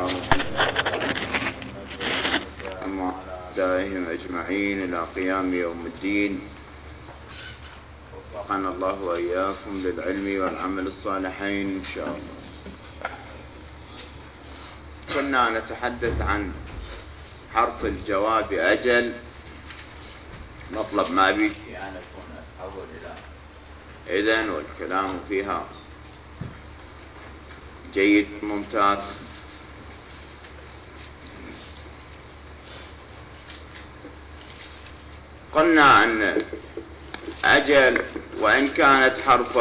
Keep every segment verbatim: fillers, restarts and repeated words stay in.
وعلى آلهم أجمعين إلى قيام يوم الدين. وفقنا الله وإياكم للعلم والعمل الصالحين إن شاء الله. كنا نتحدث عن حرف الجواب أجل. مطلب ما بي أن أكون أتحول إلى إذن، والكلام فيها جيد ممتاز. قلنا أن أجل وإن كانت حرف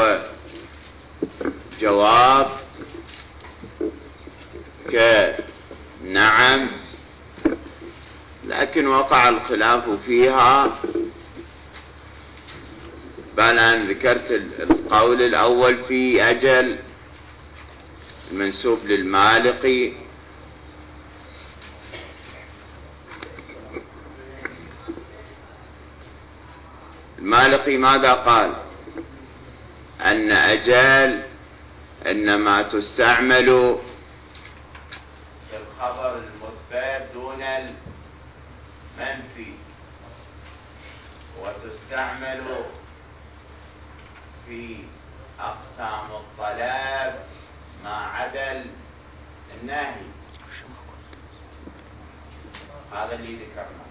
جواب كنعم، لكن وقع الخلاف فيها. بل أن ذكرت القول الأول في أجل المنسوب للمالقي، المالقي ماذا قال؟ أن أجل إنما تستعمل في الخبر المثبت دون المنفي، وتستعمل في أقسام الطلب ما عدا النهي. هذا اللي ذكرنا.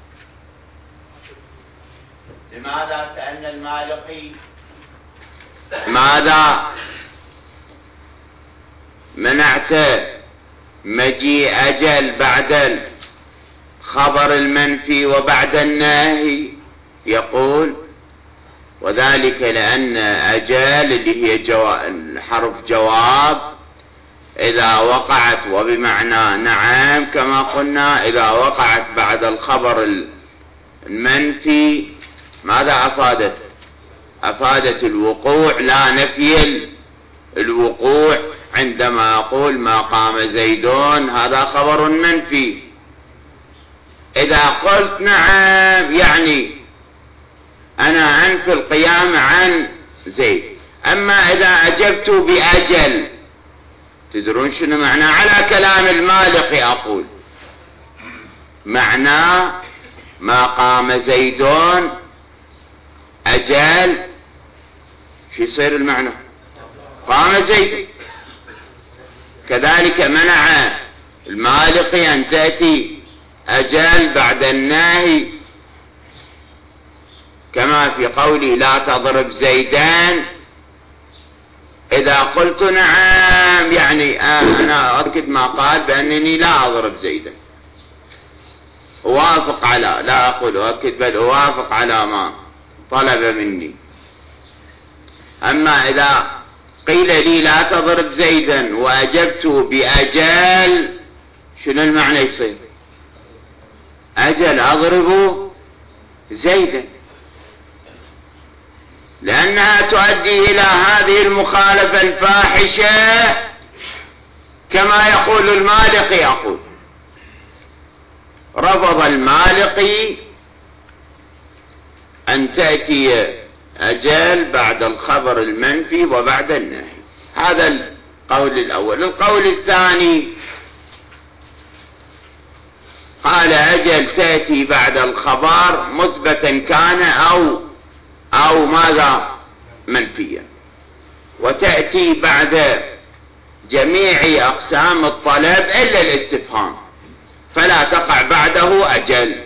لماذا سألنا المالقي؟ ماذا منعت مجيء أجل بعد الخبر المنفي وبعد النهي؟ يقول وذلك لأن أجل اللي هي جواب حرف جواب إذا وقعت وبمعنى نعم كما قلنا، إذا وقعت بعد الخبر المنفي ماذا أفادت؟ أفادت الوقوع لا نفي الوقوع. عندما أقول ما قام زيدون هذا خبر منفي. إذا قلت نعم يعني أنا أنفي القيام عن زيد. أما إذا أجبت بأجل، تدرون شنو معنى؟ على كلام المالقي أقول معنى ما قام زيدون أجل، شو يصير المعنى؟ قام زيد. كذلك منع المالقي أن تأتي أجل بعد النهي، كما في قولي لا تضرب زيدان. إذا قلت نعم يعني أنا أؤكد ما قال بأنني لا أضرب زيدا، أوافق على، لا أقول أؤكد بل أوافق على ما طلب مني. أما إذا قيل لي لا تضرب زيدا وأجبت بأجل، شنو المعنى يصير؟ أجل أضرب زيدا، لأنها تؤدي إلى هذه المخالفة الفاحشة كما يقول المالقي. يقول رفض المالقي أن تأتي أجل بعد الخبر المنفي وبعد النهي. هذا القول الأول. القول الثاني قال أجل تأتي بعد الخبر مثبتا كان أو أو ماذا منفيا، وتأتي بعد جميع أقسام الطلب إلا الاستفهام، فلا تقع بعده أجل.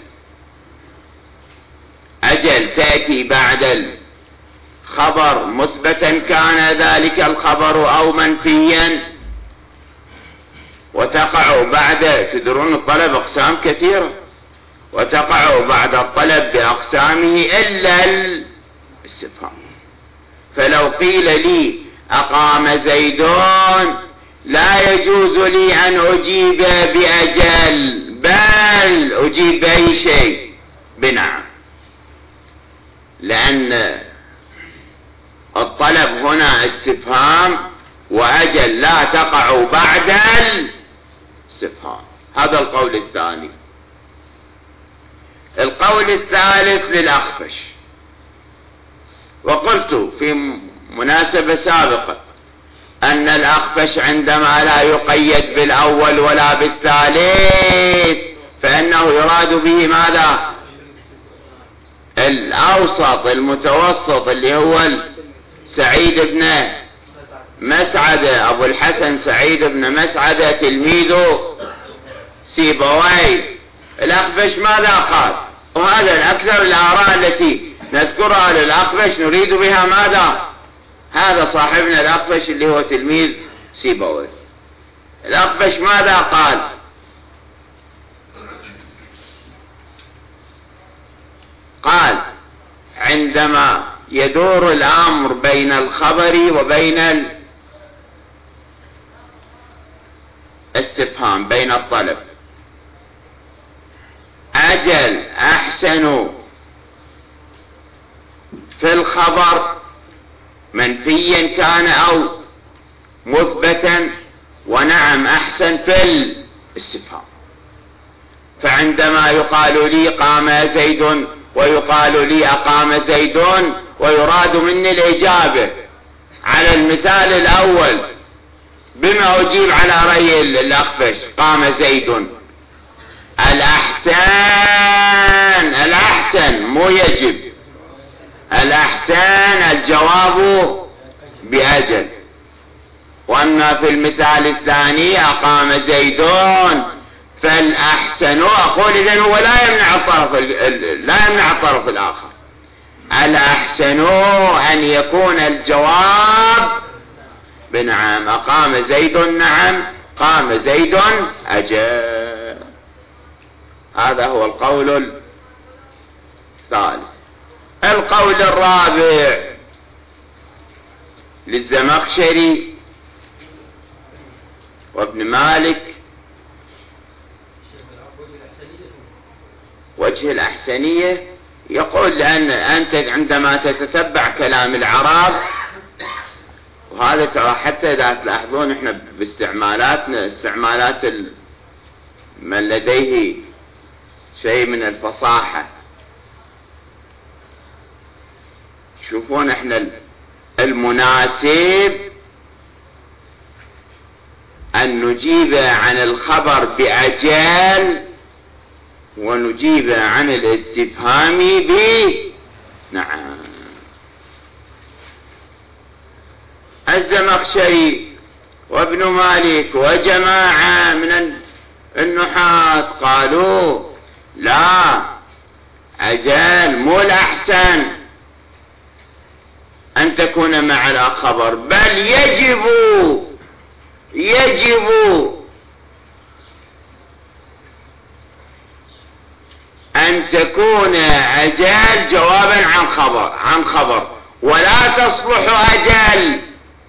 أجل تأتي بعد الخبر مثبتا كان ذلك الخبر أو منفيا، وتقع بعد، تدرون الطلب أقسام كثيرة، وتقع بعد الطلب بأقسامه إلا الاستفهام. فلو قيل لي أقام زيدون لا يجوز لي أن أجيب بأجل، بل أجيب بأي شيء بنعم، لأن الطلب هنا استفهام، وأجل لا تقع بعد الاستفهام. هذا القول الثاني. القول الثالث للأخفش، وقلت في مناسبة سابقة أن الأخفش عندما لا يقيد بالأول ولا بالثالث فإنه يراد به ماذا؟ الأوسط المتوسط اللي هو سعيد بن مسعدة، أبو الحسن سعيد بن مسعدة تلميذ سيبويه. الأخفش ماذا قال؟ وهذا الأكثر الآراء التي نذكرها للأخفش نريد بها ماذا؟ هذا صاحبنا الأخفش اللي هو تلميذ سيبويه. الأخفش ماذا قال؟ قال عندما يدور الأمر بين الخبر وبين الاستفهام، بين الطلب، أجل أحسن في الخبر منفيا كان أو مثبتا، ونعم أحسن في الاستفهام. فعندما يقال لي قام زيد ويقال لي أقام زيد ويراد مني الإجابة على المثال الأول بما أجيب على رأي الأخفش قام زيد، الأحسن الأحسن مو يجب، الأحسن الجواب بأجل. وأما في المثال الثاني أقام زيدون فالأحسن أقول إذن هو لا يمنع الطرف لا يمنع الطرف الآخر. الأحسن أن يكون الجواب بنعم، أقام زيد نعم، قام زيد أجل. هذا هو القول الثالث. القول الرابع للزمخشري وابن مالك وجه الأحسنية، يقول لأن أنت عندما تتتبع كلام العرب، وهذا ترى حتى إذا تلاحظون إحنا باستعمالاتنا استعمالات من لديه شيء من الفصاحة، شوفون إحنا المناسب أن نجيب عن الخبر بأجل ونجيب عن الاستفهام ب نعم. الزمخشري وابن مالك وجماعة من النحاة قالوا لا، أجل مو الأحسن أن تكون مع الخبر، بل يجب يجب أن تكون أجل جوابا عن خبر عن خبر ولا تصلح أجل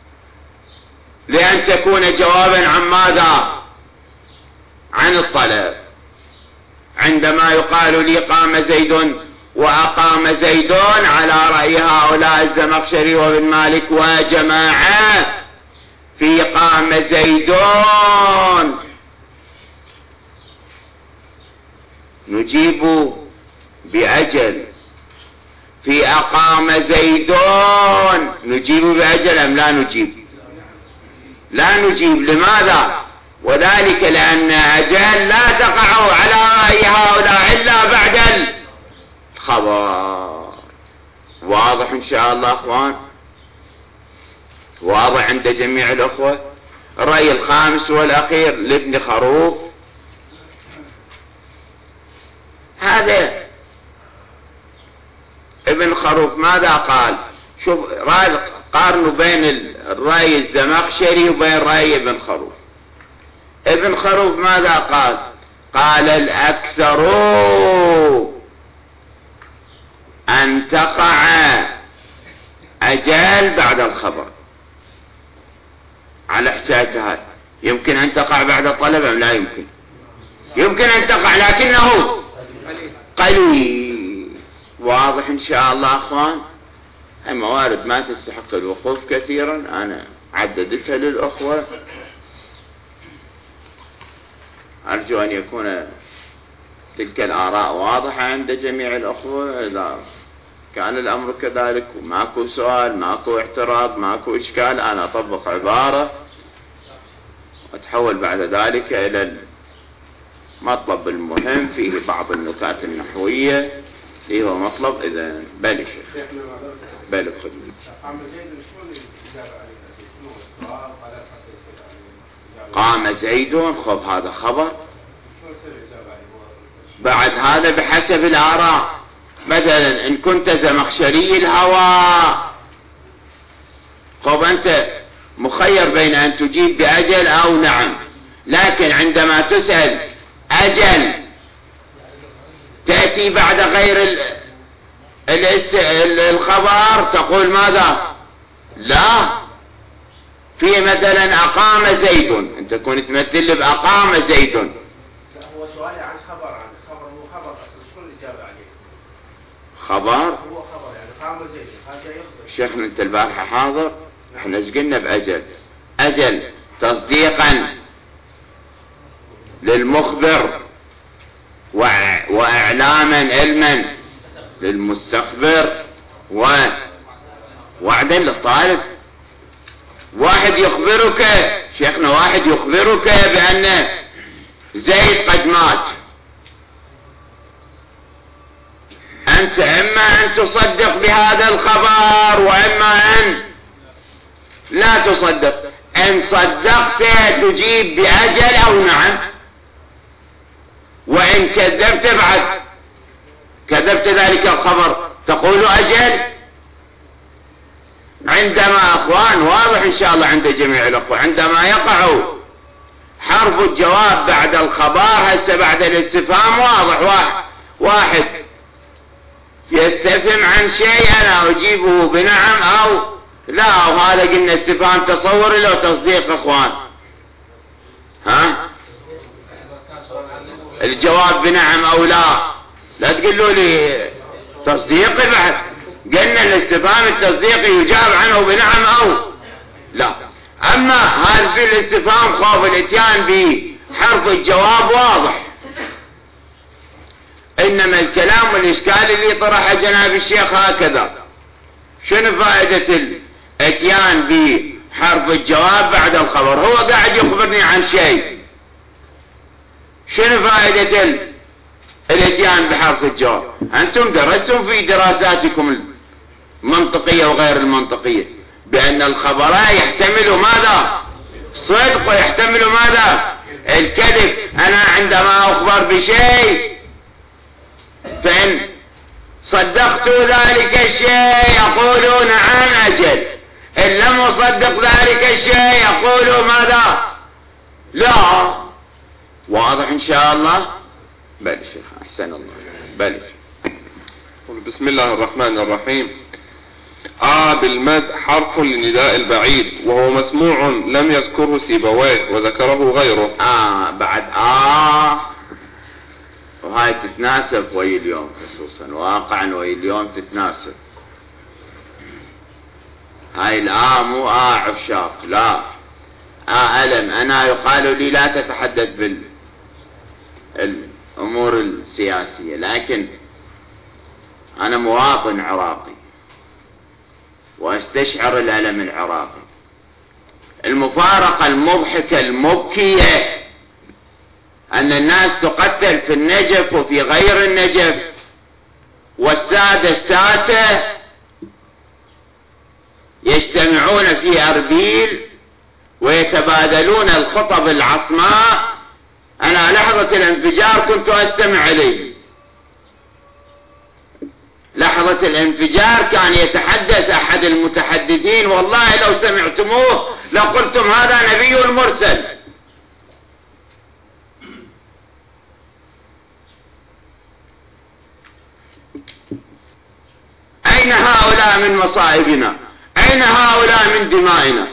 لأن تكون جوابا عن ماذا؟ عن الطلب. عندما يقال لي قام زيد وأقام زيدون على رأي هؤلاء الزمخشري وابن مالك وجماعة في قام زيدون نجيب بأجل، في أقام زيدون نجيب بأجل أم لا نجيب؟ لا نجيب. لماذا؟ وذلك لأن أجل لا تقع على رأي هؤلاء إلا بعد الخبر. واضح إن شاء الله أخوان؟ واضح عند جميع الأخوة؟ الرأي الخامس والأخير لابن خروف، هذا ابن خروف ماذا قال؟ شوف قارنوا بين الرأي الزمخشري وبين رأي ابن خروف. ابن خروف ماذا قال؟ قال الأكثر أن تقع أجل بعد الخبر. على حساب هذا يمكن أن تقع بعد الطلب أم لا يمكن؟ يمكن أن تقع لكنه قليل. واضح إن شاء الله أخوان؟ هاي موارد ما تستحق الوقوف كثيرا، أنا عددتها للأخوة، أرجو أن يكون تلك الآراء واضحة عند جميع الأخوة. إذا كان الأمر كذلك وماكو سؤال ماكو اعتراض ماكو إشكال، أنا أطبق عبارة وأتحول بعد ذلك إلى المطلب المهم فيه بعض النكات النحوية اللي هو مطلب. إذا بلش بلش قام زيد، خب هذا خبر. بعد هذا بحسب الآراء، مثلا إن كنت زمخشري الهوى خب أنت مخير بين أن تجيب بأجل أو نعم، لكن عندما تسأل أجل تأتي بعد غير الخبر تقول ماذا؟ لا، في مثلا أقام زيد، أنت كنت تمثل بأقام زيد. لا، هو سؤالي عن خبر، عن خبر هو خبر أصلا، شو الإجابة عليه؟ خبر؟ هو خبر يعني قام زيد، هذا يخبر. شيخنا أنت البارحة حاضر؟ احنا ايش قلنا بأجل؟ أجل تصديقا للمخبر وإعلاما علما للمستخبر ووعدا للطالب. واحد يخبرك شيخنا، واحد يخبرك بأن زيد قد مات، أنت إما أن تصدق بهذا الخبر وإما أن لا تصدق. إن صدقت تجيب بأجل أو نعم، وإن كذبت بعد كذبت ذلك الخبر تقول أجل. عندما أخوان واضح إن شاء الله عند جميع الأخوة، عندما يقع حرف الجواب بعد الخبر هسه بعد الاستفهام واضح، واحد, واحد يستفهم عن شيء أنا أجيبه بنعم أو لا، وهذا قلنا استفهام تصور لو تصديق أخوان. ها الجواب بنعم أو لا، لا تقولوا لي تصديقي بعد، قلنا الاستفهام التصديقي يجاب عنه بنعم أو لا. أما هذا في الاستفهام خوف الاتيان بحرف الجواب واضح. إنما الكلام والإشكال اللي طرح جناب الشيخ هكذا، شنو فائدة الاتيان بحرف الجواب بعد الخبر؟ هو قاعد يخبرني عن شيء، شنو فائدة الاتيان بحرف الجواب؟ أنتم درستم في دراساتكم المنطقية وغير المنطقية بأن الخبر يحتمل ماذا؟ صدق، ويحتمل ماذا؟ الكذب. أنا عندما أخبر بشيء فإن صدقت ذلك الشيء يقول نعم أجل، إن لم أصدق ذلك الشيء يقول ماذا؟ لا. واضح إن شاء الله؟ بل شيخ أحسن الله، بل بسم الله الرحمن الرحيم. آ بالمد حرف لنداء البعيد وهو مسموع لم يذكره سيبويه وذكره غيره. آه بعد آه وهاي تتناسب وهي اليوم، خصوصا واقعا وهي اليوم تتناسب. هاي الآ مو آ عشاق، لا آ ألم. أنا يقال لي لا تتحدث بالأمور السياسية، لكن أنا مواطن عراقي واستشعر الألم العراقي. المفارقة المضحكة المبكية أن الناس تقتل في النجف وفي غير النجف، والسادة الساتة يجتمعون في أربيل ويتبادلون الخطب العصماء. أنا لحظة الانفجار كنت أستمع إليه، لحظة الانفجار كان يتحدث أحد المتحدثين، والله لو سمعتموه لقلتم هذا نبي المرسل. أين هؤلاء من مصائبنا؟ أين هؤلاء من دمائنا؟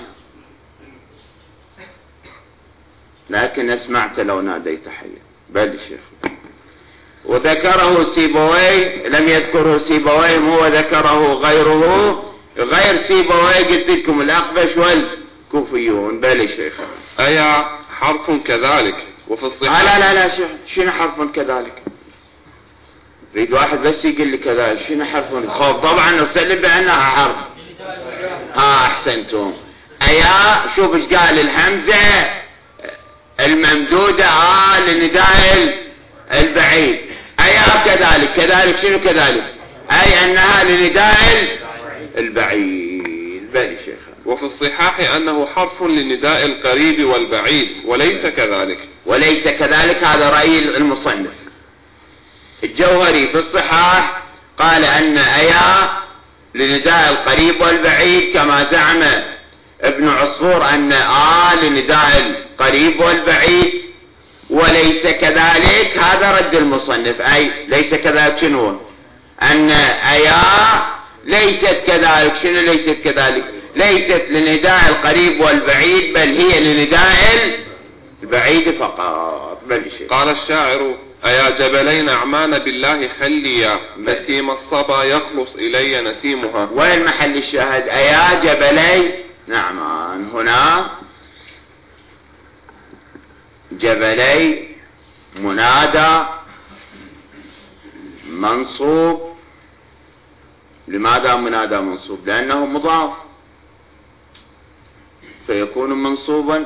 لكن أسمعت لو ناديت حيا. بل شيخ وذكره سيبويه، لم يذكره سيبويه، هو ذكره غيره غير سيبويه. قلت لكم الأخبش والكوفيون. بل شيخ أي حرف كذلك وفي الصحة. لا لا لا شيخ، شنو حرف كذلك؟ يريد واحد بس يقول لي كذا شنو حرف خوف؟ طبعا نسلم بأنها حرف. ها احسنتم. ايا شوف ايش قال الهمزة الممدودة اه لنداء البعيد. ايا كذلك كذلك شنو كذلك؟ اي انها لنداء البعيد. بل شيخ. وفي الصحاح انه حرف لنداء القريب والبعيد وليس كذلك. وليس كذلك هذا رأي المصنف. الجوهري في الصحاح قال ان ايا لنداء القريب والبعيد كما زعم ابن عصفور ان آ لنداء القريب والبعيد وليس كذلك. هذا رد المصنف. اي ليس كذلك شنو؟ ان ايا ليست كذلك. شنو ليست كذلك؟ ليست لنداء القريب والبعيد بل هي لنداء البعيد فقط. بل شيء. قال الشاعر أيا جبلين أعمان بالله خليا نسيم الصبا يخلص إلي نسيمها. وين محل الشاهد؟ أيا جبلين نعمان. هنا جبلي منادى منصوب. لماذا منادى منصوب؟ لأنه مضاف فيكون منصوبا.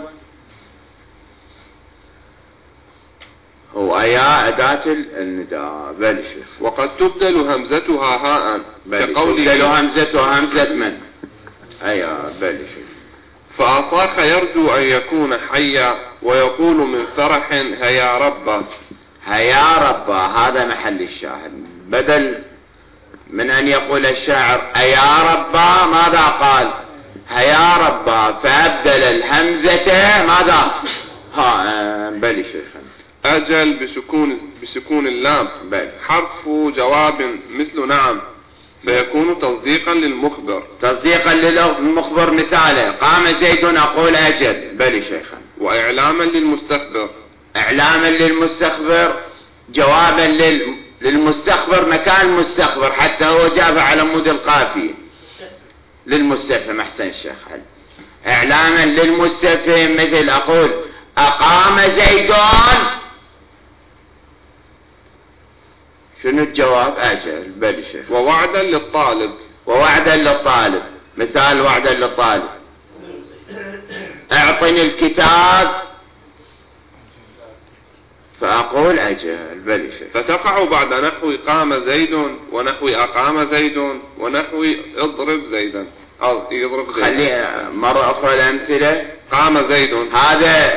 هو أيا أداة النداء. بل شيخ. وقد تبدل همزتها هاء كقوله تبدل همزتها همزة من؟ أيا. بل شيخ. فأصاخ يرجو أن يكون حيا ويقول من فرح هيا ربا. هيا ربا هذا محل الشاهد. بدل من أن يقول الشاعر أيا ربا ماذا قال؟ هيا ربا فأبدل الهمزة ماذا؟ ها. بل شيخ. أجل بسكون بسكون اللام. بل. حرف جواب مثل نعم فيكون تصديقا للمخبر. تصديقا للمخبر مثاله قام زيد أقول أجل. بل شيخا. وإعلاما للمستخبر. إعلاما للمستخبر جوابا لل... للمستخبر مكان المستخبر حتى هو جاب على مود القافية للمستفهم. أحسن الشيخ. إعلاما للمستفهم مثل أقول أقام زيدون. شنو الجواب؟ أجل. بل شيخ. ووعدا للطالب. ووعدا للطالب مثال وعدا للطالب اعطني الكتاب فأقول أجل. بل شيخ. فتقع بعد نحو قام زيد ونحو أقام زيد ونحو اضرب زيدا. يضرب زيدا. خلي مرة أخرى الأمثلة. قام زيد هذا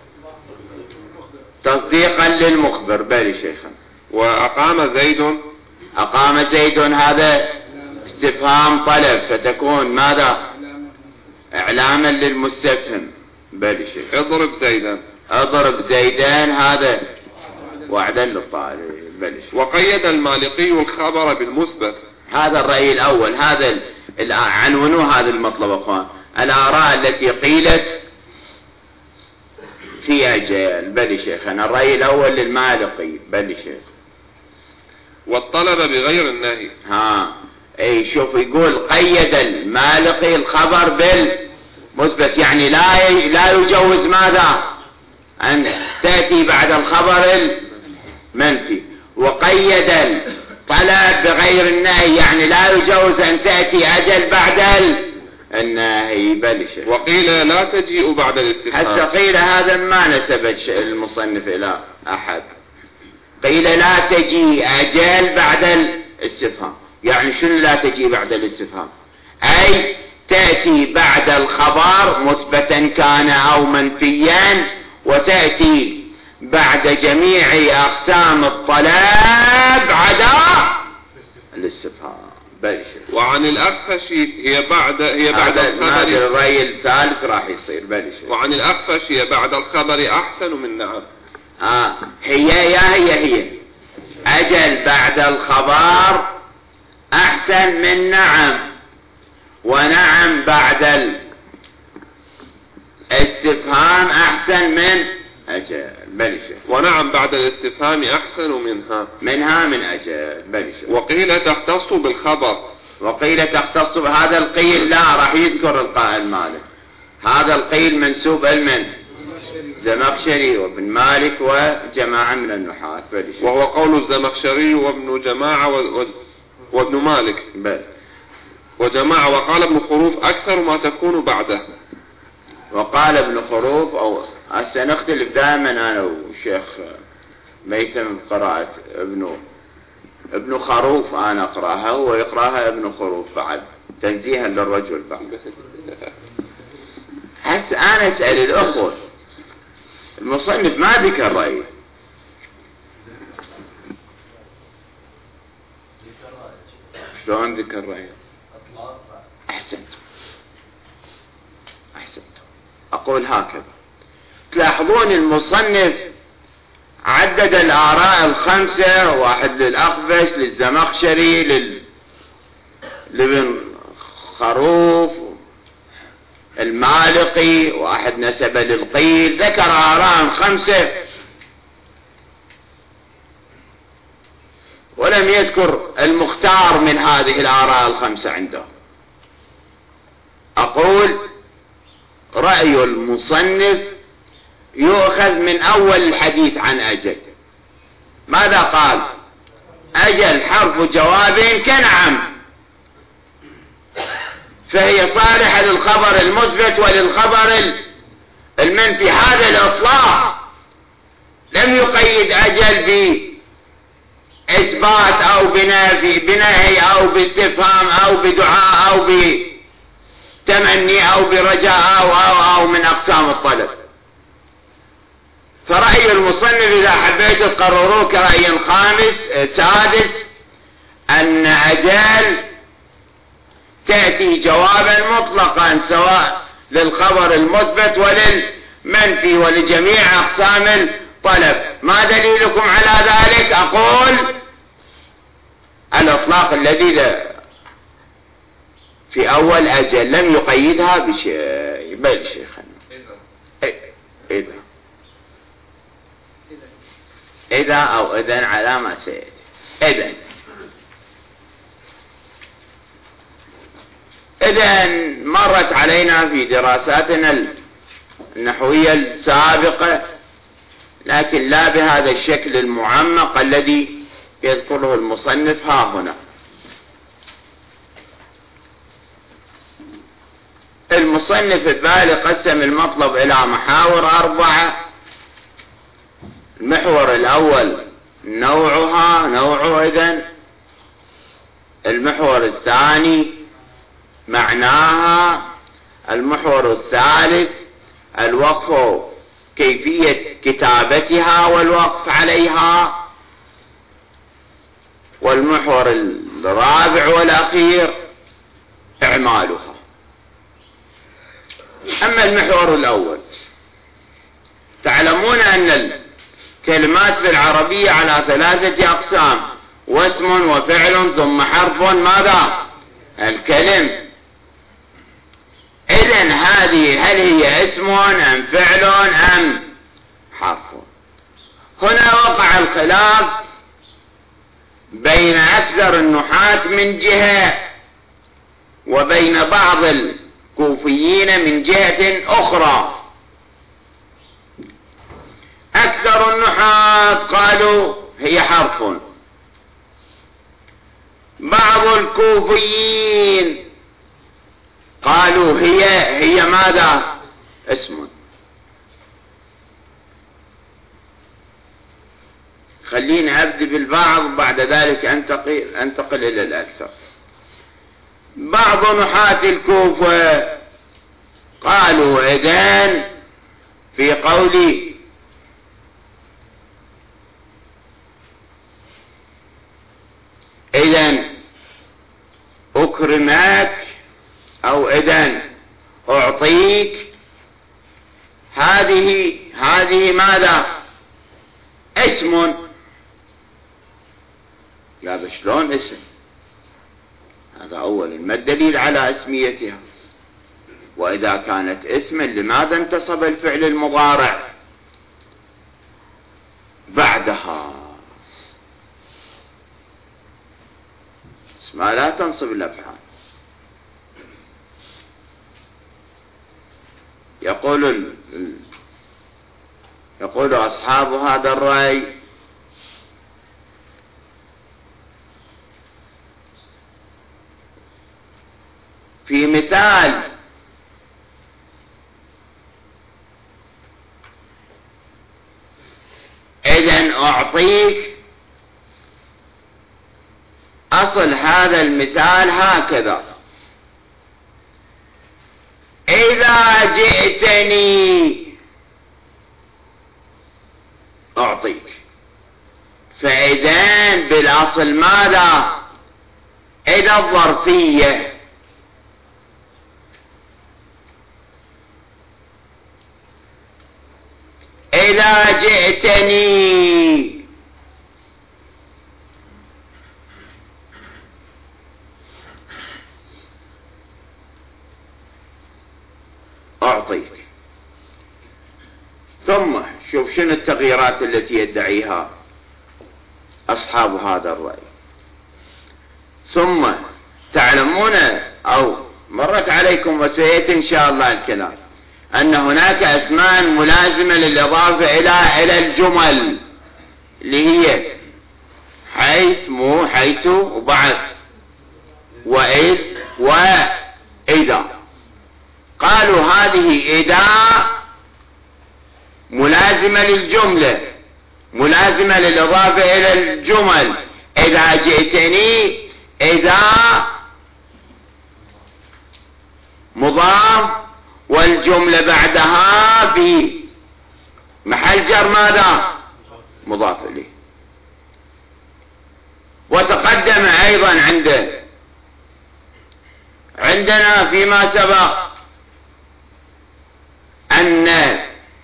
تصديقا للمخبر. بل شيخا. وأقام زيد. أقام زيد هذا استفهام طلب فتكون ماذا؟ إعلاما للمستفهم. بل شيخ. اضرب زيدا. اضرب زيدان هذا وعدا للطالب. بل شيخ. وقيد المالقي الخبر بالمثبت. هذا الرأي الأول. هذا عنونوا هذا المطلب أخوان. الآراء التي قيلت في أجل. بل شيخ. أنا الرأي الأول للمالقي. بل شيخ. والطلب بغير النهي. ها اي شوف يقول قيد المالقي الخبر بالمثبت يعني لا لا يجوز ماذا؟ أن تأتي بعد الخبر المنفي. وقيد الطلب بغير النهي يعني لا يجوز أن تأتي أجل بعد النهي. بل شيء. وقيل لا تجيء بعد الاستفهام. هسه قيل هذا ما نسب المصنف إلى أحد. قيل لا تجي أجل بعد الاستفهام. يعني شنو لا تجي بعد الاستفهام؟ أي تأتي بعد الخبر مثبتا كان أو منفيا وتأتي بعد جميع أقسام الطلب عدا الاستفهام. بل شيء. وعن الأخفش هي بعد هي بعد الخبر. الرأي الثالث راح يصير. بل شيء. وعن الأخفش هي بعد الخبر أحسن من نعم. آه هي يا هي هي أجل بعد الخبر أحسن من نعم. ونعم بعد الاستفهام أحسن من أجل. بل شيء. ونعم بعد الاستفهام أحسن منها منها من أجل. بل شيء. وقيل تختص بالخبر. وقيل تختص بهذا القيل لا راح يذكر القائل ماله. هذا القيل منسوب المن الزمخشري وابن مالك وجماعة من النحاة. وهو قول الزمخشري وابن جماعة و... وابن مالك بل. وجماعة. وقال ابن خروف أكثر ما تكون بعده. وقال ابن خروف، أو هسه نختلف دائما أنا والشيخ ميثم قراءة ابن ابن خروف، أنا أقرأها ويقرأها ابن خروف بعد تنزيها للرجل بعد. هسه أنا أسأل الأخوة، المصنف ما ذكر رأيه، شلون ذكر رأيه؟ أحسنت أحسنت أقول هكذا. تلاحظون المصنف عدد الآراء الخمسة، واحد للأخفش، للزمخشري، لل... لابن خروف، المالقي، واحد نسب للقيل، ذكر آراء خمسة ولم يذكر المختار من هذه الآراء الخمسة عنده. أقول رأي المصنف يؤخذ من أول الحديث عن أجل. ماذا قال؟ أجل حرف جواب كنعم، فهي صالحة للخبر المثبت وللخبر المنفي. هذا الإطلاق لم يقيد أجل بإثبات أو بنفي، بنهي أو باستفهام أو بدعاء أو بتمني أو برجاء أو أو أو من أقسام الطلب. فرأي المصنف إذا حبيت تقرروه كرأي خامس سادس أن أجل تأتي جوابا مطلقا سواء للخبر المثبت وللمنفي ولجميع أقسام الطلب. ما دليلكم على ذلك؟ أقول الإطلاق الذي في أول أجل لم يقيدها بشيء. بل شيخنا إذا إذا أو إذن على ما سيأتي. إذن إذن مرت علينا في دراساتنا النحوية السابقة، لكن لا بهذا الشكل المعمق الذي يذكره المصنف ها هنا. المصنف البالي قسم المطلب إلى محاور أربعة. المحور الأول نوعها نوع إذن، المحور الثاني معناها، المحور الثالث الوقف كيفية كتابتها والوقف عليها، والمحور الرابع والأخير إعمالها. أما المحور الأول، تعلمون أن الكلمات في العربية على ثلاثة أقسام: واسم وفعل ثم حرف ماذا؟ الكلم. إذن هذه هل هي اسم أم فعل أم حرف؟ هنا وقع الخلاف بين أكثر النحاة من جهة وبين بعض الكوفيين من جهة أخرى. أكثر النحاة قالوا هي حرف، بعض الكوفيين قالوا هي هي ماذا؟ اسم. خليني أبدأ بالبعض بعد ذلك أنتقل, أنتقل إلى الأكثر. بعض نحاة الكوفة قالوا إذن في قولي إذن أكرمك أو إذن أعطيك، هذه هذه ماذا؟ اسم. لا شلون اسم؟ هذا أولا ما الدليل على اسميتها؟ وإذا كانت اسما لماذا انتصب الفعل المضارع بعدها؟ اسمها لا تنصب الأفعال. يقول يقول أصحاب هذا الرأي في مثال إذن أعطيك أصل هذا المثال هكذا: إذا جئتني أعطيك. فإذن بالأصل ماذا؟ إذا الظرفية. إذا جئتني أعطيك. ثم شوف شنو التغييرات التي يدعيها أصحاب هذا الرأي. ثم تعلمون أو مرت عليكم وسيأتي إن شاء الله الكلام أن هناك أسماء ملازمة للإضافة إلى إلى الجمل اللي هي حيث، مو، حيث، وبعد، وإذ، وإذا. قالوا هذه إذا ملازمة للجملة، ملازمة للإضافة إلى الجمل. إذا جئتني إذا مضاف والجملة بعدها في محل جر ماذا؟ مضاف إليه. وتقدم أيضا عنده عندنا فيما سبق أن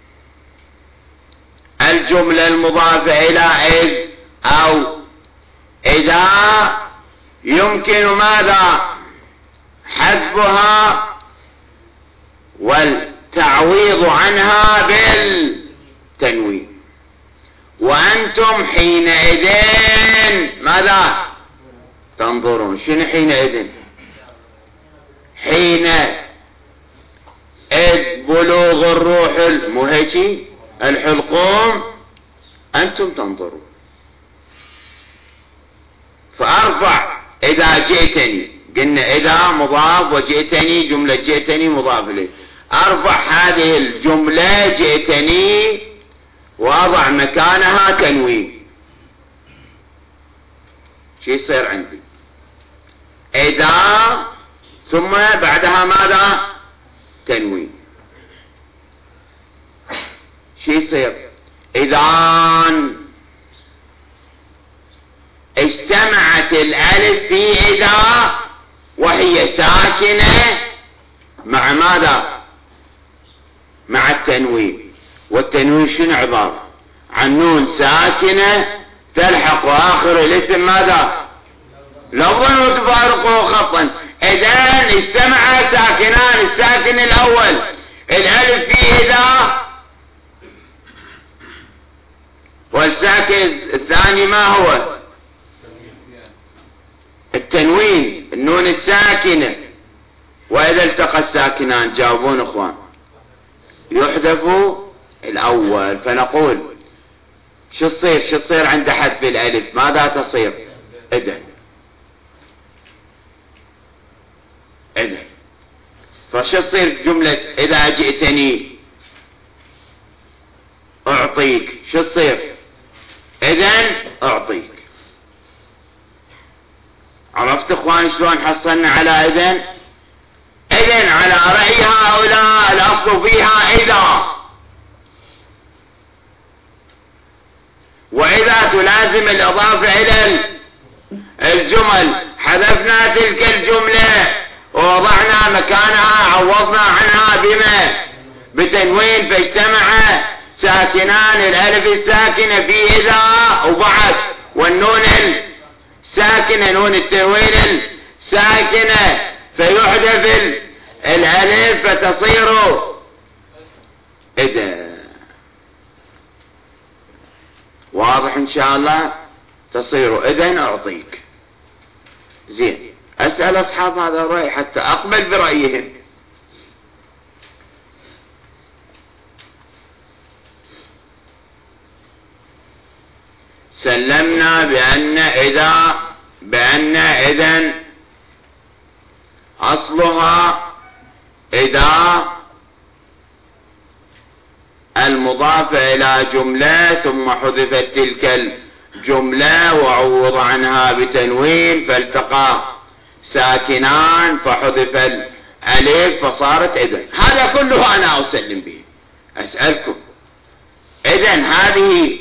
الجملة المضافة إلى إذ أو إذا يمكن ماذا؟ حذفها والتعويض عنها بالتنوين. وأنتم حينئذ ماذا تنظرون؟ شنو حينئذ؟ حين إذ بلوغ الروح المهجي الحلقوم أنتم تنظرون. فأرفع إذا جئتني، قلنا إذا مضاف وجئتني جملة جئتني مضاف إليه. أرفع هذه الجملة جئتني وأضع مكانها تنوين. شو يصير عندي؟ إذا ثم بعدها ماذا؟ تنوين. شو يصير؟ إذا اجتمعت الألف في إذا وهي ساكنة مع ماذا؟ مع التنوين. والتنوين شنو عبارة؟ عن نون ساكنة تلحق آخر الاسم ماذا؟ لفظا وتفارقه خطا. إذن اجتمع ساكنان، الساكن الأول الألف في إذا، والساكن الثاني ما هو؟ التنوين، النون الساكنة. وإذا التقى الساكنان جاوبون اخوان يحذف الأول. فنقول شو تصير؟ شو تصير عند حذف الألف؟ ماذا تصير؟ إذن إذن فشو تصير جملة إذا جئتني أعطيك؟ شو تصير؟ إذن أعطيك. عرفت اخوان شلون حصلنا على إذن؟ إذن على رأي هؤلاء الأصل فيها إذا، وإذا تلازم الإضافة إلى الجمل. حذفنا تلك الجملة ووضعنا مكانها، عوضنا عنها بما؟ بتنوين. فاجتمع ساكنان، الألف الساكنة في إذا وبعد، والنون الساكنة نون التنوين الساكنة، فيحذف الألف فتصير إذا. واضح إن شاء الله؟ تصير إذن أعطيك. زين، أسأل أصحاب هذا الرأي حتى أقبل برأيهم. سلمنا بأن إذا بأن إذن أصلها إذا المضافة إلى جملة ثم حذفت تلك الجملة وعوض عنها بتنوين فالتقى ساكنان فحذف الألف فصارت إذن. هذا كله أنا أسلم به. أسألكم إذن هذه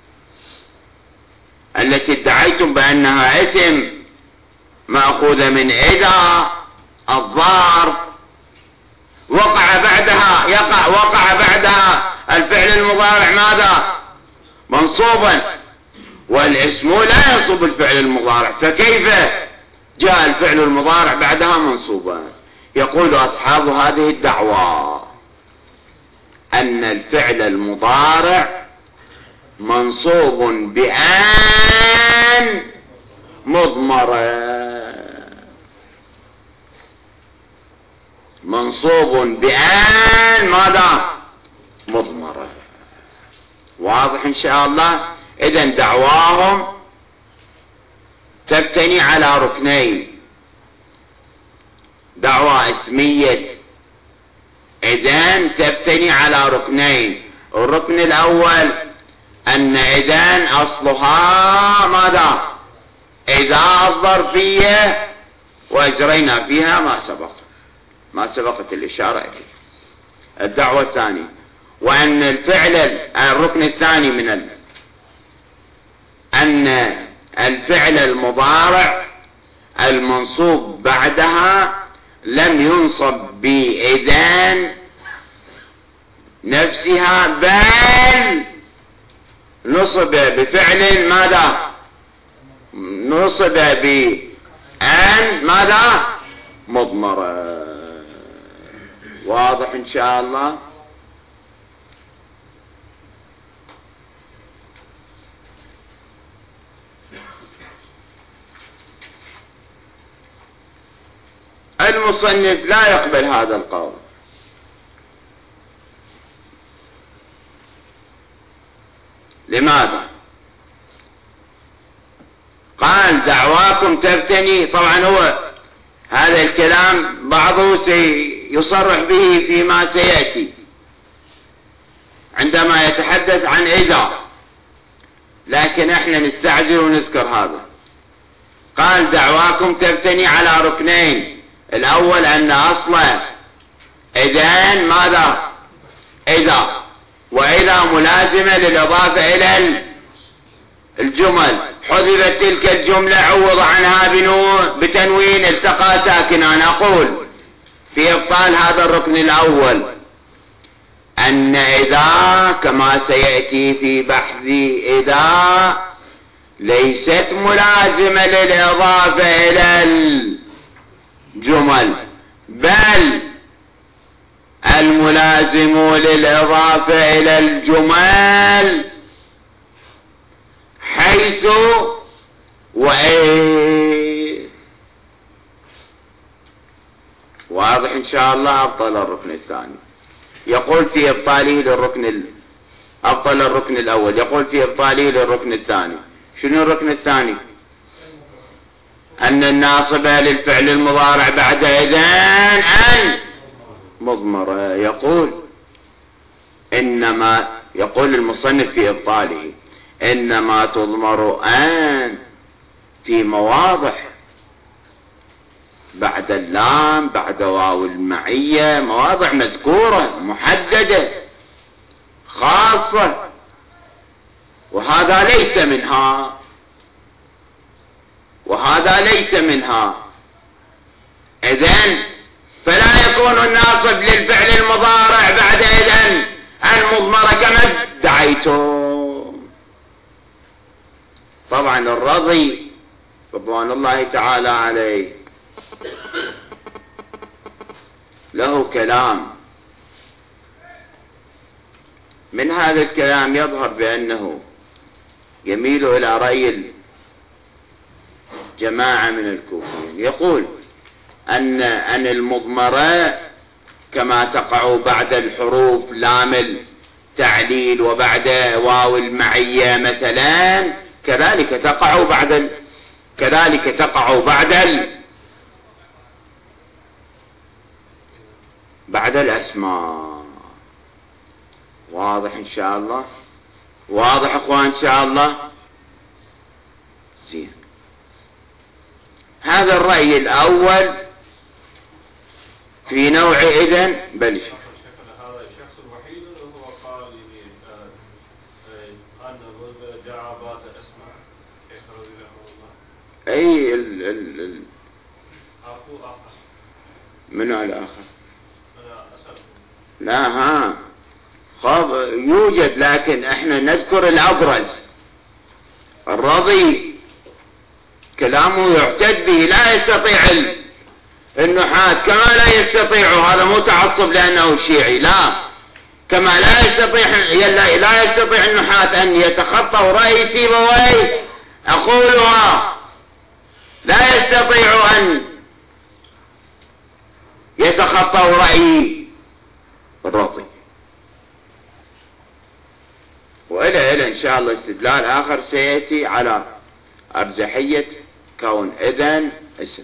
التي ادعيتم بأنها اسم مأخوذة من إذا الظرف وقع بعدها يقع وقع بعدها الفعل المضارع ماذا؟ منصوبا، والاسم لا ينصب الفعل المضارع، فكيف جاء الفعل المضارع بعدها منصوبا؟ يقول أصحاب هذه الدعوة أن الفعل المضارع منصوب بأن مضمرة، منصوب بأن ماذا؟ مضمرة. واضح إن شاء الله؟ إذن دعواهم تبتني على ركنين: دعوة اسمية إذن تبتني على ركنين. الركن الأول أن إذن أصلها ماذا؟ إذا الظرفية، وأجرينا فيها ما سبق ما سبقت الإشارة إليه. الدعوة الثانية وأن الفعل الركن الثاني من ال... أن الفعل المضارع المنصوب بعدها لم ينصب بإذن نفسها، بل نصب بفعل ماذا؟ نصب بأن ماذا؟ مضمرة. واضح إن شاء الله؟ المصنف لا يقبل هذا القول. لماذا؟ قال دعواكم تبتني، طبعا هو هذا الكلام بعضه سيصرح به فيما سيأتي عندما يتحدث عن إذا، لكن احنا نستعجل ونذكر هذا. قال دعواكم تبتني على ركنين: الأول أن أصل إذن ماذا؟ إذا، وإذا ملازمة للإضافة إلى الجمل، حذفت تلك الجملة عوض عنها بتنوين التقى ساكنان. أقول في إبطال هذا الركن الأول أن إذا كما سيأتي في بحث إذا ليست ملازمة للإضافة إلى الجمل، بل الملازم للإضافة إلى الجمل حيث وإيه. واضح إن شاء الله؟ أبطل الركن الثاني. يقول في إبطاله للركن ال... أبطل الركن الأول، يقول في إبطاله للركن الثاني. شنو الركن الثاني؟ أن الناصبة للفعل المضارع بعد إذن أن مضمرة. يقول إنما يقول المصنف في إبطاله إنما تضمر أن في مواضع بعد اللام، بعد واو المعية، مواضع مذكورة محددة خاصة، وهذا ليس منها وهذا ليس منها. إذن فلا يكون الناصب للفعل المضارع بعد إذن المضمرة كما ادعيتم. طبعا الرضي رضوان الله تعالى عليه له كلام، من هذا الكلام يظهر بأنه يميل إلى رأي جماعة من الكوفيين. يقول أن أن المضمرة كما تقع بعد الحروف لام التعليل وبعد واو المعية مثلا كذلك تقع بعد ال... كذلك تقع بعد ال... بعد الأسماء. واضح إن شاء الله؟ واضح أخوان إن شاء الله؟ زين. هذا الرأي الأول في نوع إذن بلش. هذا الشخص الوحيد هو قال أن جعبات الأسماء يخرج له الله. أي ال ال ال أخو آخر. من الآخر؟ لا ها خاب يوجد، لكن احنا نذكر الأبرز. الرضي كلامه يعتد به، لا يستطيع النحاة كما لا يستطيع، هذا مو تعصب لأنه شيعي، لا، كما لا يستطيع لا يستطيع النحاة أن يتخطوا رأي سيبويه، أقولها لا يستطيع أن يتخطوا رأي الرضي. وإلى إلى إن شاء الله استدلال آخر سيأتي على أرجحية كون إذن اسم.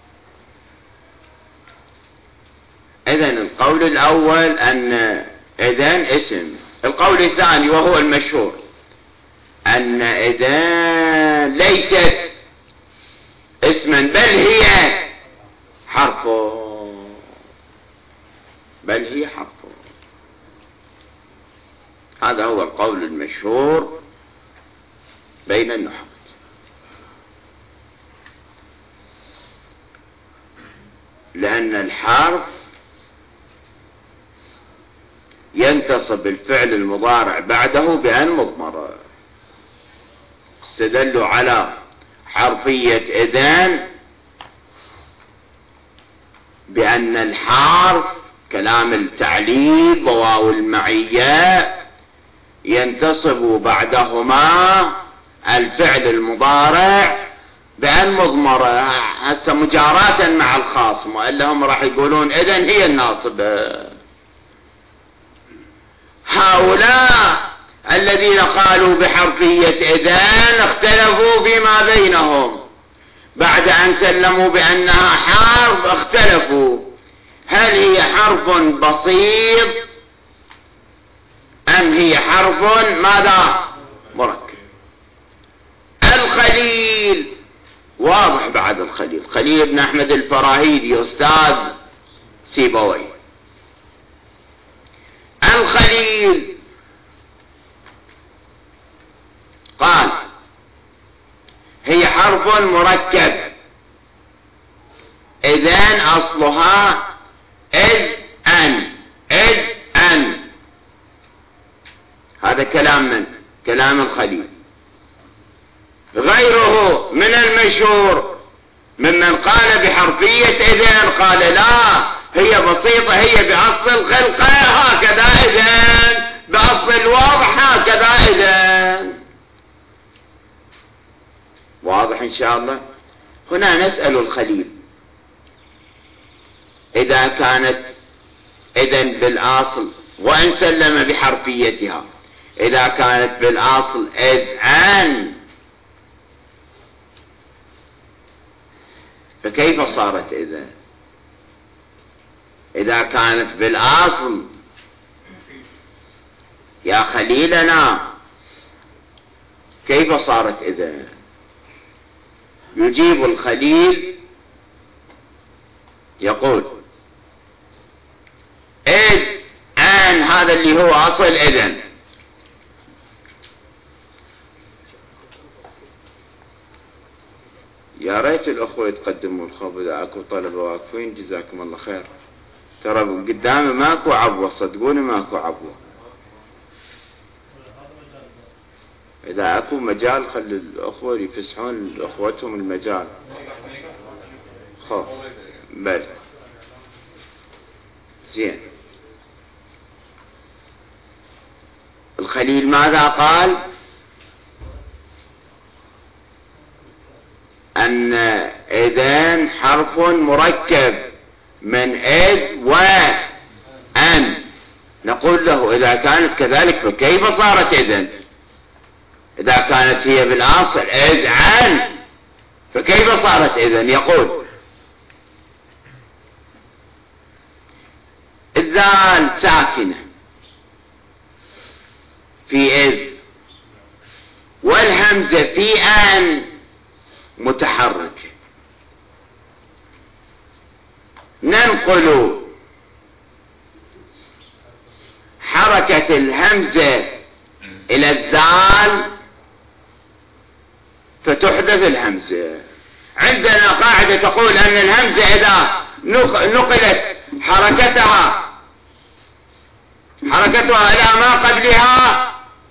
إذن القول الأول أن إذن اسم. القول الثاني وهو المشهور أن إذن ليست اسما بل هي حرف، بل هي حرف. هذا هو القول المشهور بين النحاة. لأن الحرف ينتصب الفعل المضارع بعده بأن مضمر. استدلوا على حرفية إذن بأن الحرف كلام التعليل وواو المعية ينتصب بعدهما الفعل المضارع بأن مضمرة، هسه مجاراة مع الخاصم، وإلا هم راح يقولون إذن هي الناصبة. هؤلاء الذين قالوا بحرفية إذن اختلفوا فيما بينهم بعد أن سلموا بأنها حرف. اختلفوا هل هي حرف بسيط أم هي حرف ماذا مركب. الخليل واضح بعد الخليل، خليل بن أحمد الفراهيدي أستاذ سيبوي. الخليل قال هي حرف مركب، إذن أصلها إذ أن إذ أن. هذا كلام من كلام الخليل. غيره من المشهور ممن قال بحرفية إذن قال لا، هي بسيطة، هي بأصل الخلقة هكذا إذن، بأصل الواضح هكذا إذن. واضح إن شاء الله؟ هنا نسأل الخليل إذا كانت إذن بالأصل وإن سلم بحرفيتها، إذا كانت بالأصل إذن فكيف صارت إذن؟ إذا كانت بالأصل يا خليلنا كيف صارت إذن؟ يجيب الخليل يقول إذ أن هذا اللي هو أصل إذن. يا ريت الأخوة يتقدموا الخبر إذا أكو طلبة واقفين جزاكم الله خير. ترى قدامي ماكو عبوة، صدقوني ماكو عبوة. إذا أكو مجال خلي الأخوة يفسحون لأخوتهم المجال. خوف بل زين. الخليل ماذا قال؟ أن إذن حرف مركب من إذ وأن. نقول له إذا كانت كذلك فكيف صارت إذن؟ إذا كانت هي بالأصل إذ عن، فكيف صارت إذن؟ يقول الذال ساكنة في إذ، والهمزة في أن متحركة، ننقل حركة الهمزة إلى الذال فتحدث الهمزة. عندنا قاعدة تقول أن الهمزة إذا نقلت حركتها حركتها إلى ما قبلها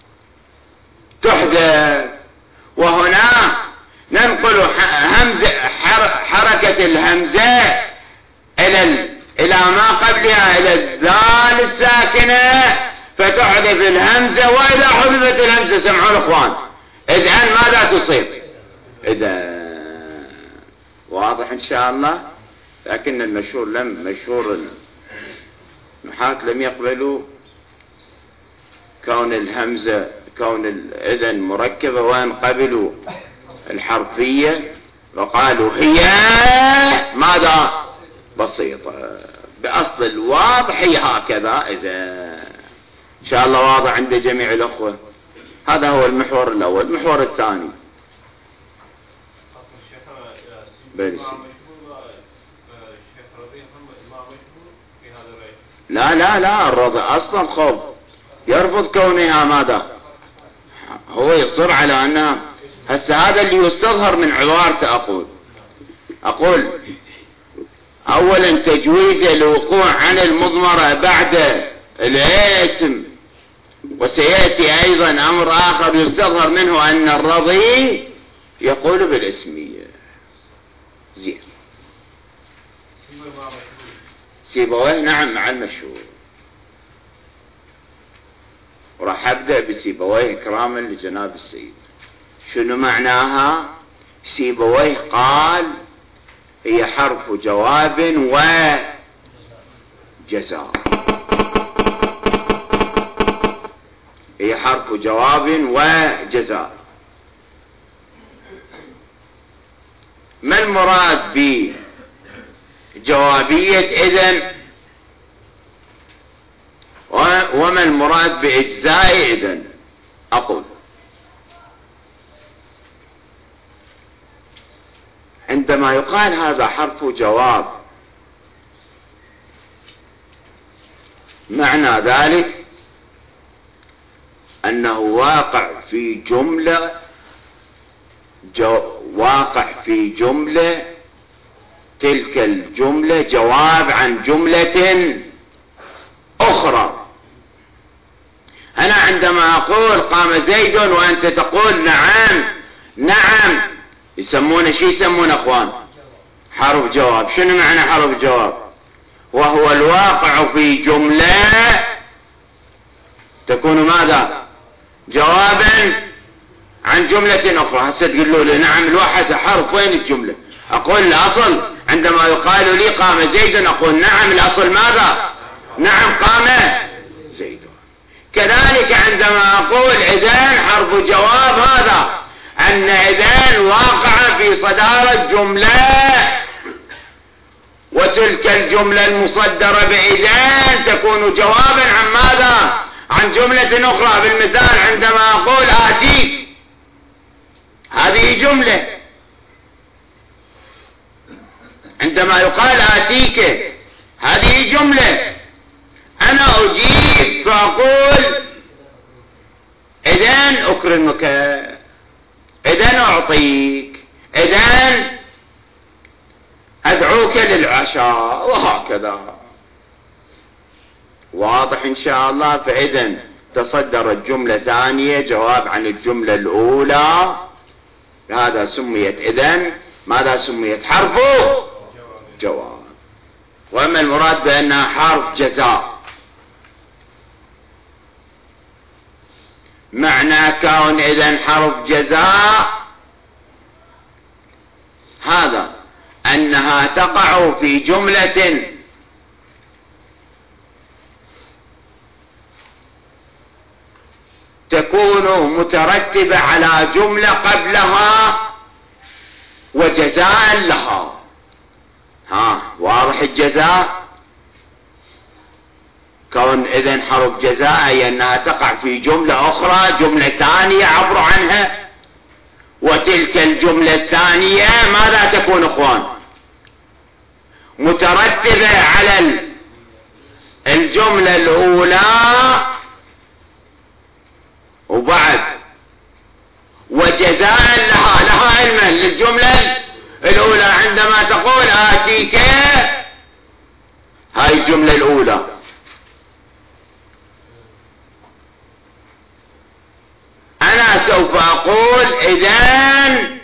تحدث، وهنا ننقل همزة حركة الهمزة إلى إلى ما قبلها إلى الذال الساكنة فتحذف الهمزة، وإذا حذفت الهمزة سمعوا الأخوان إذن ماذا تصير؟ إذا واضح إن شاء الله. لكن المشهور لم مشهور النحاة لم يقبلوا كون الهمزة كون الإذن مركبة، وأن قبلوا الحرفية وقالوا هي ماذا؟ بسيطة. بأصل الواضح هي هكذا. إذا إن شاء الله واضح عند جميع الأخوة. هذا هو المحور الأول. المحور الثاني لا لا لا الرضا أصلا خوف يرفض كونها ماذا؟ هو يصر على أنها هسه هذا اللي يستظهر من عبارته. أقول أقول أولا تجويز الوقوع عن المضمرة بعد الاسم، وسيأتي أيضا أمر آخر يستظهر منه أن الرضي يقول بالاسمية. زين سيبويه نعم مع المشهور، وراح أبدأ بسيبويه إكراما لجناب السيد. شنو معناها؟ سيبويه قال هي حرف جواب وجزاء، هي حرف جواب وجزاء. ما المراد بجوابية إذن، وما المراد بإجزاء إذن؟ أقول عندما يقال هذا حرف جواب معنى ذلك أنه واقع في جملة جو واقع في جملة، تلك الجملة جواب عن جملة أخرى. أنا عندما أقول قام زيد وأنت تقول نعم نعم، يسمونه شي يسمونه أخوان؟ حرف جواب. شنو معنى حرف جواب؟ وهو الواقع في جملة تكون ماذا؟ جوابا عن جملة أخرى. هسه تقولوا لي نعم الواحد حرف، وين الجملة؟ أقول الأصل عندما يقال لي قام زيد أقول نعم الأصل ماذا؟ نعم قام زيد. كذلك عندما أقول إذن حرف جواب هذا أن إذن واقع في صدارة جملة، وتلك الجملة المصدرة بإذن تكون جوابا عن ماذا؟ عن جملة أخرى. بالمثال عندما أقول آتيك هذه جملة، عندما يقال آتيك هذه جملة، أنا أجيب فأقول إذن أكرمك، إذن أعطيك، إذن أدعوك للعشاء، وهكذا. واضح إن شاء الله. فإذن تصدرت جملة ثانية جواب عن الجملة الأولى، هذا سميت إذن ماذا سميت؟ حرف جواب. وأما المراد بأنها حرف جزاء، معنى كون إذن حرف جزاء هذا أنها تقع في جملة تكون مترتبة على جملة قبلها وجزاء لها. ها واضح الجزاء؟ كون إذن حرف جزاء أي أنها تقع في جملة أخرى، جملة ثانية عبر عنها، وتلك الجملة الثانية ماذا تكون اخوان؟ مترتبة على الجملة الأولى، وبعد وجزاء لها لها علما للجملة الأولى. عندما تقول آتيك، هاي الجملة الأولى، أنا سوف أقول إذن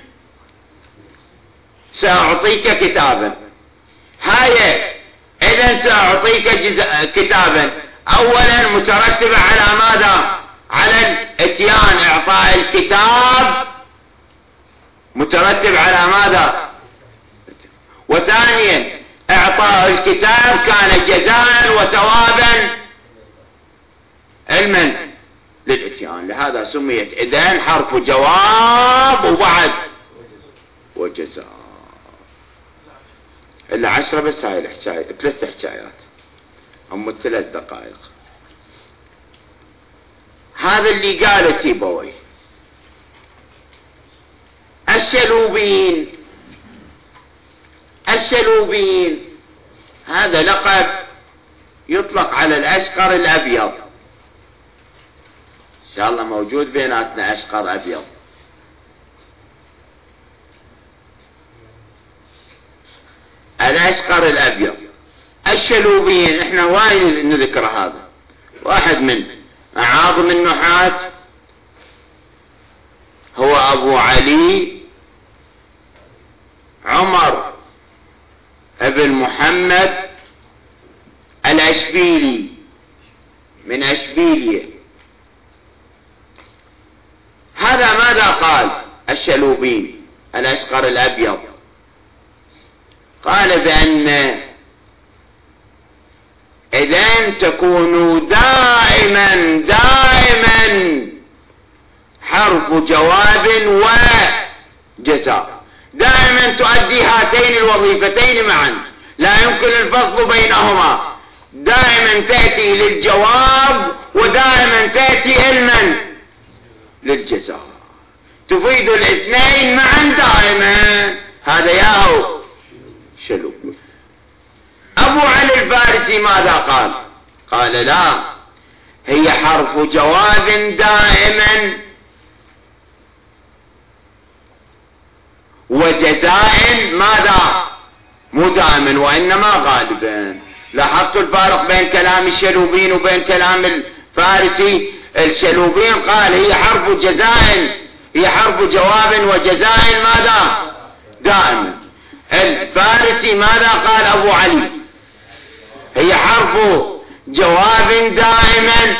سأعطيك كتابا. هاي إذن سأعطيك كتابا أولا مترتبة على ماذا؟ على الاتيان، إعطاء الكتاب مترتب على ماذا؟ وثانيا إعطاء الكتاب كان جزاء وثوابا علما للاتيان، لهذا سميت إذن حرف جواب وبعد وجزاء. إلا عشرة بس هاي الحكاية، ثلاث حكايات هم ثلاث دقائق. هذا اللي قال سيبويه. الشلوبين، الشلوبين هذا لقب يطلق على الأشقر الأبيض. إن شاء الله موجود بيناتنا أشقر أبيض. الأشقر الأبيض، الشلوبين احنا وايد نذكر هذا. واحد من أعاظم النحاة هو أبو علي عمر ابن محمد الأشبيلي من أشبيلية. هذا ماذا قال الشلوبين الأشقر الأبيض؟ قال بأن إذن تكون دائما دائما حرف جواب وجزاء، دائما تؤدي هاتين الوظيفتين معا، لا يمكن الفصل بينهما. دائما تأتي للجواب ودائما تأتي علما للجزاء، تفيد الاثنين معا دائما. هذا ياهو شلو. أبو علي الفارسي ماذا قال؟ قال لا، هي حرف جواب دائما وجزاء ماذا؟ مو دائما وإنما غالبا. لاحظت الفارق بين كلام الشلوبين وبين كلام الفارسي. الشلوبين قال هي حرف جزاء، هي حرف جواب وجزاء ماذا؟ دائما. الفارسي ماذا قال أبو علي؟ هي حرف جواب دائما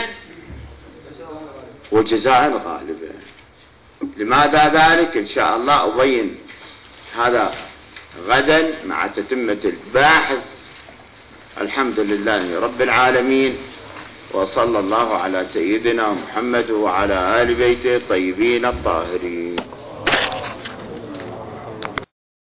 وجزاء غالبا. لماذا ذلك؟ إن شاء الله أبين هذا غدا مع تتمة الباحث. الحمد لله رب العالمين، وصلى الله على سيدنا محمد وعلى آل بيته الطيبين الطاهرين.